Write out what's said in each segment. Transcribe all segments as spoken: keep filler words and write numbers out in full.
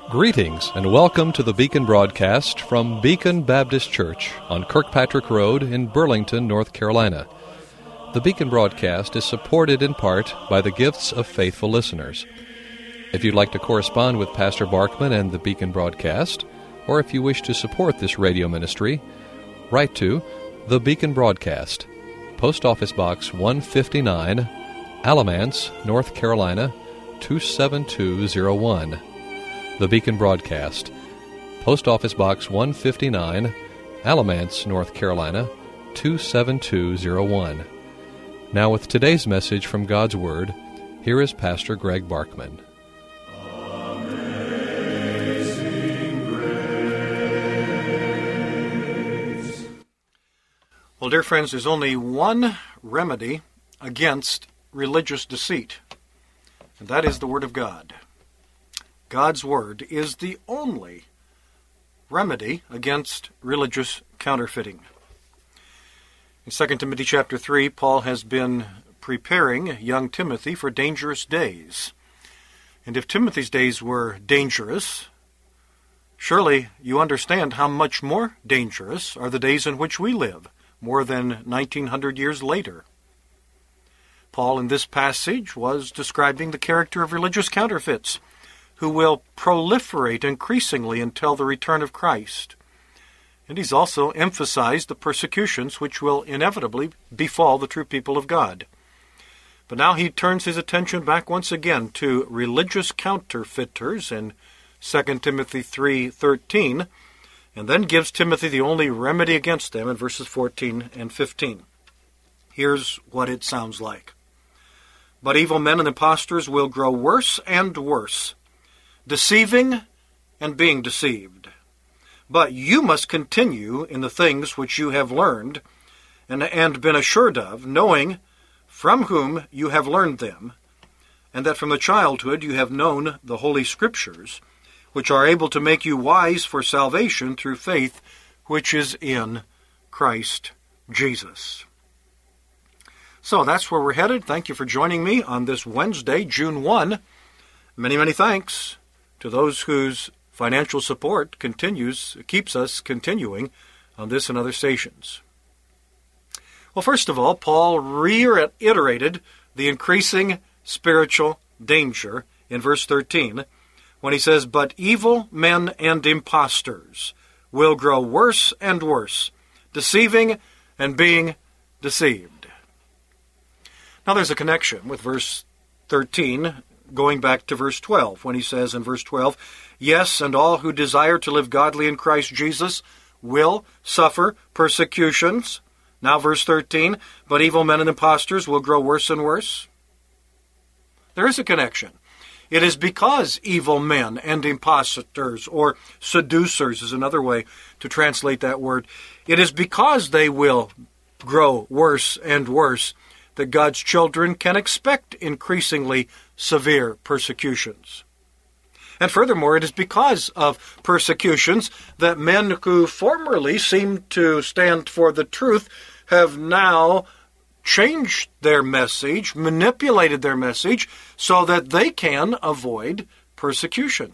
Greetings and welcome to the Beacon broadcast from Beacon Baptist Church on Kirkpatrick Road in Burlington, North Carolina. The Beacon broadcast is supported in part by the gifts of faithful listeners. If you'd like to correspond with Pastor Barkman and the Beacon broadcast, or if you wish to support this radio ministry, write to The Beacon Broadcast, Post Office Box one fifty-nine, Alamance, North Carolina, two seven two zero one. The Beacon Broadcast, Post Office Box one fifty-nine, Alamance, North Carolina, two seven two zero one. Now with today's message from God's Word, here is Pastor Greg Barkman. Well, dear friends, there's only one remedy against religious deceit, and that is the Word of God. God's Word is the only remedy against religious counterfeiting. In Second Timothy chapter three, Paul has been preparing young Timothy for dangerous days. And if Timothy's days were dangerous, surely you understand how much more dangerous are the days in which we live, more than nineteen hundred years later. Paul in this passage was describing the character of religious counterfeits, who will proliferate increasingly until the return of Christ. And he's also emphasized the persecutions which will inevitably befall the true people of God. But now he turns his attention back once again to religious counterfeiters in Second Timothy three thirteen, and then gives Timothy the only remedy against them in verses fourteen and fifteen. Here's what it sounds like. But evil men and impostors will grow worse and worse, deceiving and being deceived. But you must continue in the things which you have learned and, and been assured of, knowing from whom you have learned them, and that from the childhood you have known the Holy Scriptures, which are able to make you wise for salvation through faith which is in Christ Jesus. So that's where we're headed. Thank you for joining me on this Wednesday, June first. Many, many thanks to those whose financial support continues, keeps us continuing on this and other stations. Well, first of all, Paul reiterated the increasing spiritual danger in verse thirteen when he says, "But evil men and impostors will grow worse and worse, deceiving and being deceived." Now there's a connection with verse thirteen, going back to verse twelve, when he says in verse twelve, "Yes, and all who desire to live godly in Christ Jesus will suffer persecutions." Now verse thirteen, "But evil men and impostors will grow worse and worse." There is a connection. It is because evil men and impostors, or seducers is another way to translate that word, it is because they will grow worse and worse that God's children can expect increasingly severe persecutions. And furthermore, it is because of persecutions that men who formerly seemed to stand for the truth have now changed their message, manipulated their message, so that they can avoid persecution.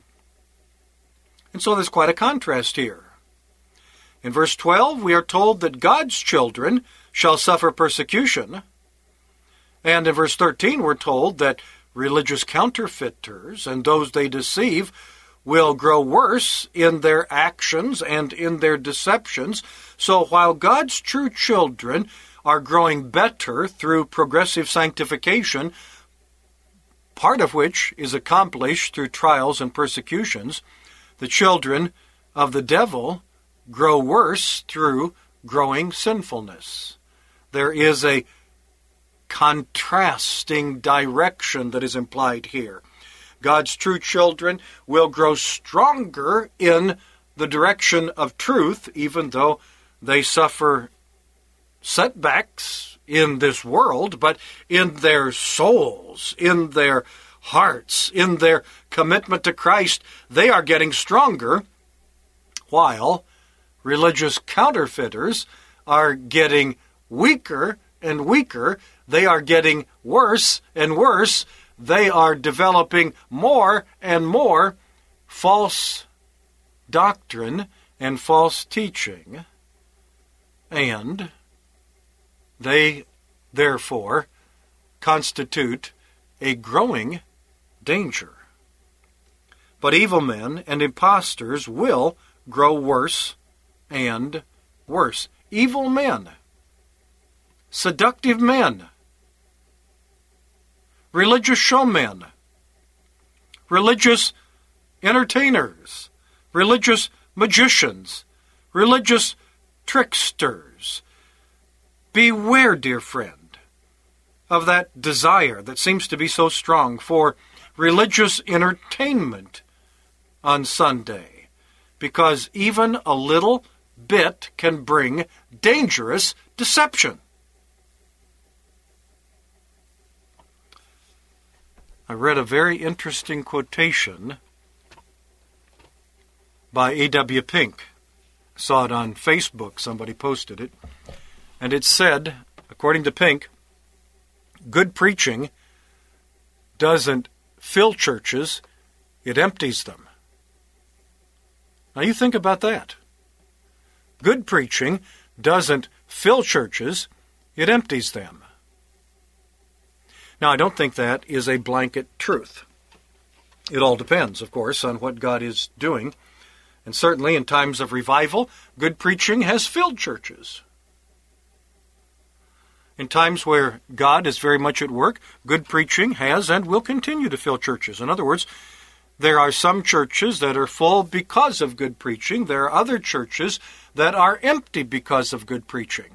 And so there's quite a contrast here. In verse twelve, we are told that God's children shall suffer persecution. And in verse thirteen, we're told that religious counterfeiters and those they deceive will grow worse in their actions and in their deceptions. So while God's true children are growing better through progressive sanctification, part of which is accomplished through trials and persecutions, the children of the devil grow worse through growing sinfulness. There is a contrasting direction that is implied here. God's true children will grow stronger in the direction of truth, even though they suffer setbacks in this world, but in their souls, in their hearts, in their commitment to Christ, they are getting stronger, while religious counterfeiters are getting weaker and weaker. They are getting worse and worse. They are developing more and more false doctrine and false teaching, and they, therefore, constitute a growing danger. But evil men and impostors will grow worse and worse. Evil men, seductive men, religious showmen, religious entertainers, religious magicians, religious tricksters. Beware, dear friend, of that desire that seems to be so strong for religious entertainment on Sunday, because even a little bit can bring dangerous deception. I read a very interesting quotation by A W Pink. Saw it on Facebook. Somebody posted it. And it said, according to Pink, good preaching doesn't fill churches, it empties them. Now you think about that. Good preaching doesn't fill churches, it empties them. Now, I don't think that is a blanket truth. It all depends, of course, on what God is doing. And certainly in times of revival, good preaching has filled churches. In times where God is very much at work, good preaching has and will continue to fill churches. In other words, there are some churches that are full because of good preaching. There are other churches that are empty because of good preaching.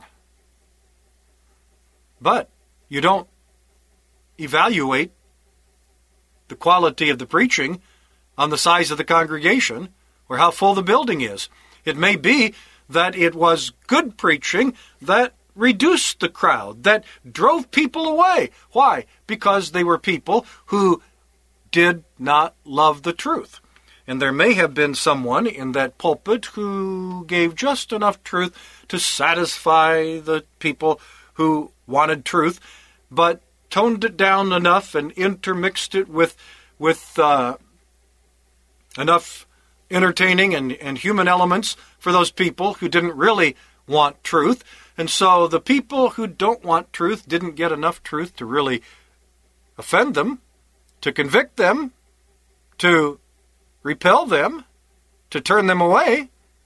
But you don't evaluate the quality of the preaching on the size of the congregation or how full the building is. It may be that it was good preaching that reduced the crowd, that drove people away. Why? Because they were people who did not love the truth. And there may have been someone in that pulpit who gave just enough truth to satisfy the people who wanted truth, but toned it down enough and intermixed it with with uh, enough entertaining and, and human elements for those people who didn't really want truth. And so the people who don't want truth didn't get enough truth to really offend them, to convict them, to repel them, to turn them away.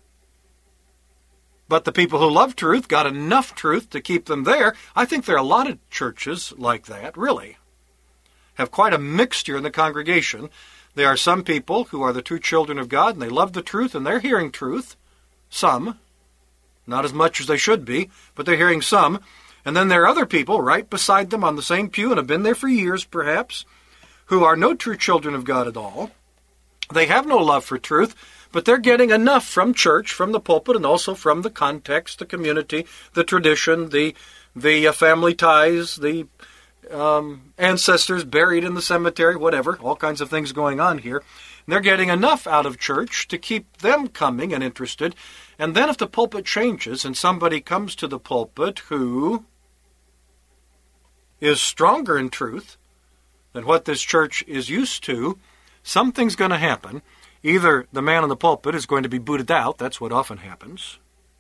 But the people who love truth got enough truth to keep them there. I think there are a lot of churches like that, really. Have quite a mixture in the congregation. There are some people who are the true children of God, and they love the truth, and they're hearing truth. Some. Not as much as they should be, but they're hearing some. And then there are other people right beside them on the same pew, and have been there for years, perhaps, who are no true children of God at all. They have no love for truth, but they're getting enough from church, from the pulpit, and also from the context, the community, the tradition, the the uh, family ties, the um, ancestors buried in the cemetery, whatever, all kinds of things going on here. And they're getting enough out of church to keep them coming and interested. And then if the pulpit changes and somebody comes to the pulpit who is stronger in truth than what this church is used to, something's going to happen. Either the man in the pulpit is going to be booted out, that's what often happens,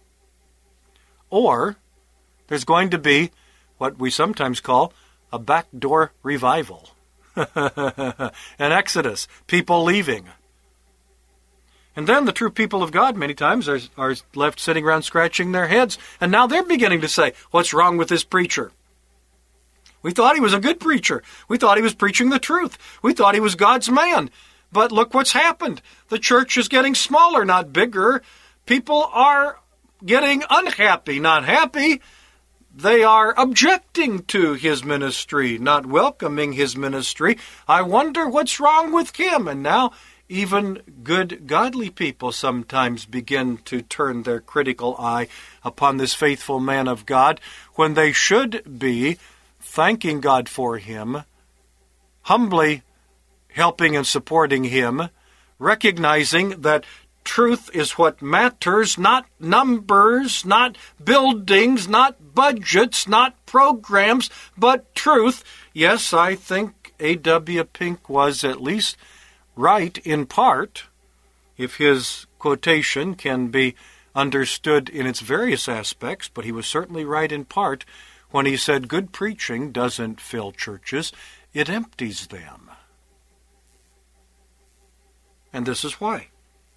or there's going to be what we sometimes call a backdoor revival. An exodus, people leaving. And then the true people of God many times are, are left sitting around scratching their heads, and now they're beginning to say, what's wrong with this preacher? We thought he was a good preacher. We thought he was preaching the truth. We thought he was God's man. But look what's happened. The church is getting smaller, not bigger. People are getting unhappy, not happy. They are objecting to his ministry, not welcoming his ministry. I wonder what's wrong with him. And now even good, godly people sometimes begin to turn their critical eye upon this faithful man of God when they should be thanking God for him, humbly helping and supporting him, recognizing that truth is what matters, not numbers, not buildings, not budgets, not programs, but truth. Yes, I think A W Pink was at least right in part if his quotation can be understood in its various aspects, but he was certainly right in part when he said good preaching doesn't fill churches, it empties them. And this is why.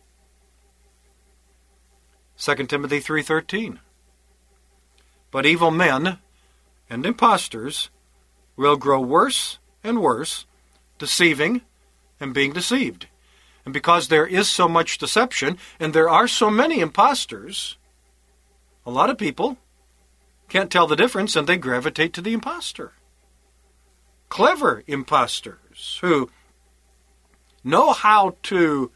Second Timothy three thirteen. But evil men and impostors will grow worse and worse, deceiving and being deceived. And because there is so much deception, and there are so many impostors, a lot of people can't tell the difference, and they gravitate to the impostor. Clever impostors who know how to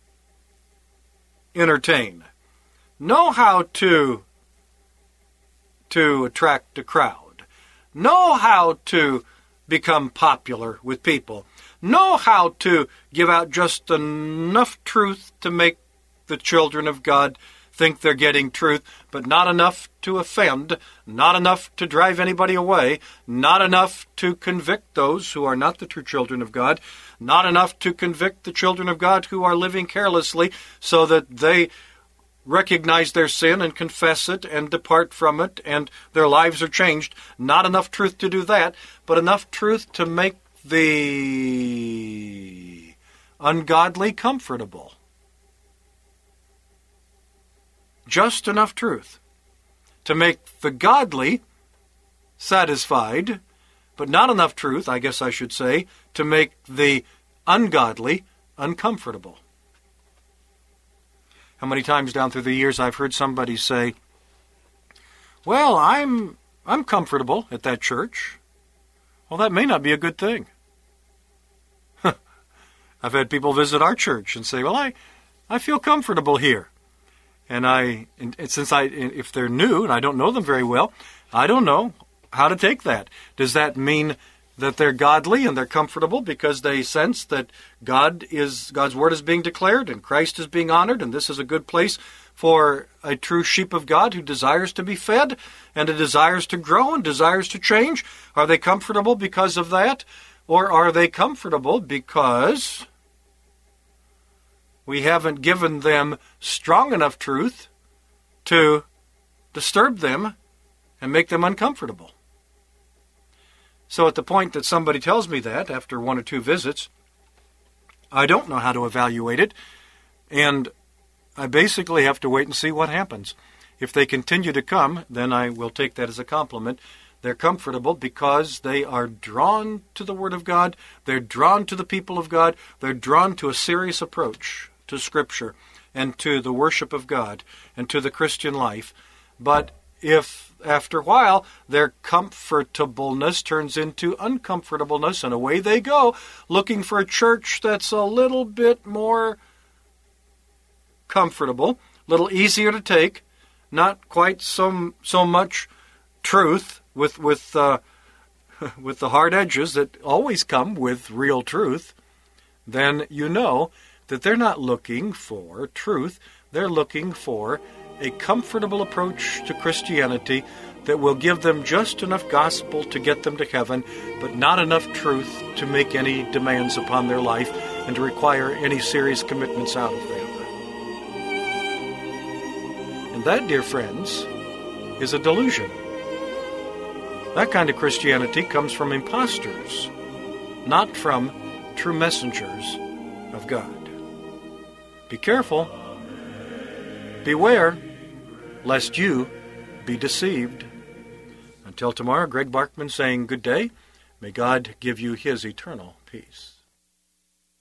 entertain, know how to, to attract a crowd, know how to become popular with people, know how to give out just enough truth to make the children of God think they're getting truth, but not enough to offend, not enough to drive anybody away, not enough to convict those who are not the true children of God, not enough to convict the children of God who are living carelessly so that they recognize their sin and confess it and depart from it and their lives are changed. Not enough truth to do that, but enough truth to make the ungodly comfortable. Just enough truth to make the godly satisfied, but not enough truth, I guess I should say, to make the ungodly uncomfortable. How many times down through the years I've heard somebody say, well, I'm I'm comfortable at that church. Well, that may not be a good thing. I've had people visit our church and say, well, I, I feel comfortable here. And I, and since I, if they're new and I don't know them very well, I don't know how to take that. Does that mean that they're godly and they're comfortable because they sense that God is, God's word is being declared and Christ is being honored and this is a good place for a true sheep of God who desires to be fed and who desires to grow and desires to change? Are they comfortable because of that? Or are they comfortable because we haven't given them strong enough truth to disturb them and make them uncomfortable? So at the point that somebody tells me that, after one or two visits, I don't know how to evaluate it, and I basically have to wait and see what happens. If they continue to come, then I will take that as a compliment. They're comfortable because they are drawn to the Word of God, they're drawn to the people of God, they're drawn to a serious approach to Scripture and to the worship of God and to the Christian life. But if after a while their comfortableness turns into uncomfortableness and away they go, looking for a church that's a little bit more comfortable, a little easier to take, not quite so so much truth with with uh, with the hard edges that always come with real truth, then you know that they're not looking for truth. They're looking for a comfortable approach to Christianity that will give them just enough gospel to get them to heaven, but not enough truth to make any demands upon their life and to require any serious commitments out of them. And that, dear friends, is a delusion. That kind of Christianity comes from impostors, not from true messengers of God. Be careful. Beware, lest you be deceived. Until tomorrow, Greg Barkman saying good day. May God give you His eternal peace.